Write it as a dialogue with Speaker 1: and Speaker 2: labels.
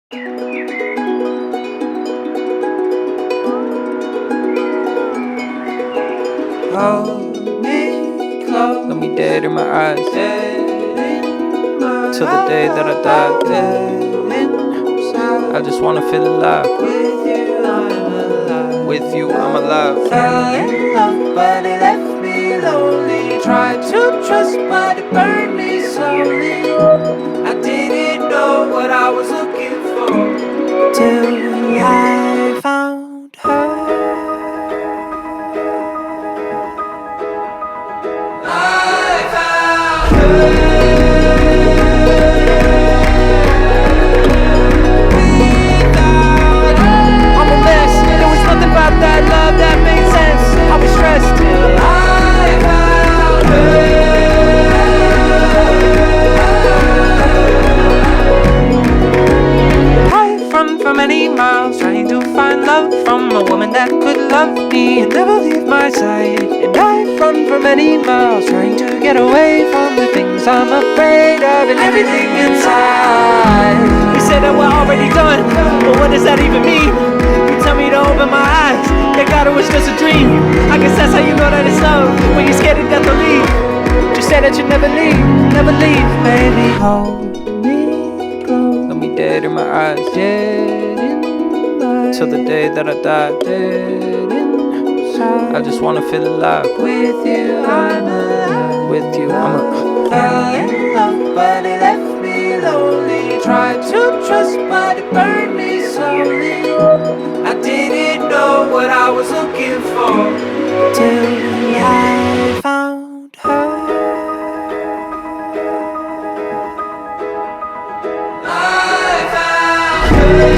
Speaker 1: Hold me close, look me dead in my eyes, till the day that I die. I just wanna feel alive. With you, I'm alive. With you, I'm alive. Fell in love, but it left me lonely. Tried to trust, but it burned me slowly. I didn't know what I was looking for till I found her. I found her. For many miles, trying to find love from a woman that could love me and never leave my side. And I've run for many miles, trying to get away from the things I'm afraid of and everything inside. You said that we're already done, but what does that even mean? You tell me to open my eyes, that God, it was just a dream. I guess that's how you know that it's love, when you're scared to death to leave. Just say that you never leave, baby. Hold me close, look me dead in my eyes, till the day that I die. I just wanna feel alive. With you, I'm alive. With you, I'm alive. Fell in love, but it left me lonely. Tried to trust, but it burned me slowly. I didn't know what I was looking for till I found her. I found her.